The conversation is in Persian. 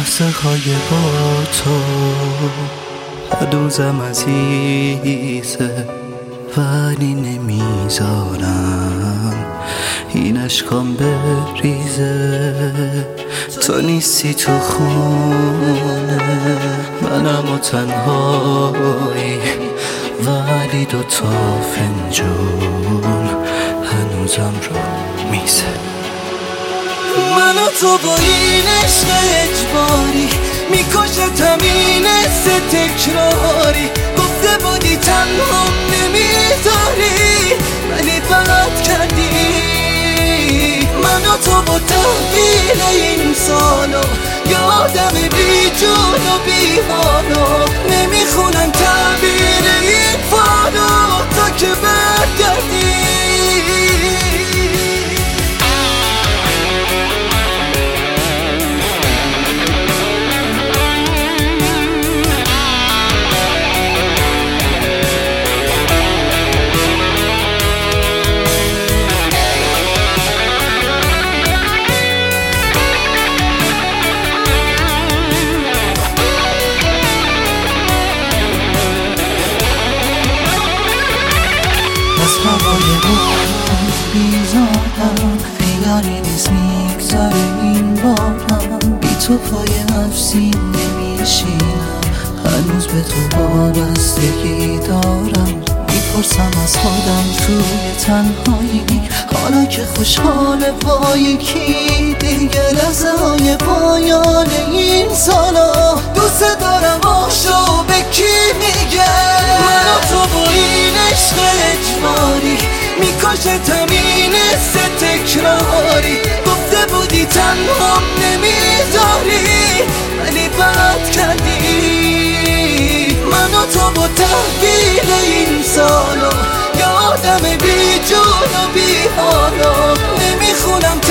لحظه های با تو هنوزم عزیزه، ولی نمیذارم این اشکام بریزه. تو نیستی تو خونه منم و تنهایی، ولی دوتا فنجون هنوزم رو میزه. من و تو با این عشق اجباری میکشتم این حس تکراری. گفته بودی تنها نمیذاری ولی بد کردی. من و تو با تحویل این سالا یه آدم بی جون و بی حالا، نمیخونن تعبیر این فالا تا که برگردی. از هوای باران بیزارم، خیالی نیست میگذاره این بارم. بی تو پای حفظی نمیشینم، هنوز به تو وابستگی دارم. میپرسم از خودم توی تنهایی، حالا که خوشحال با یکی دیگه. لحظه های پایان این سالا دوست دارم آشو به کی میگه. من و تو با این عشق اجباری میکشتم این حس تکراری. گفته بودی تنها نمیذاری ولی بد کردی. من و تو با تحویل این سالا یه آدم بی جون و بی حالا، نمیخونم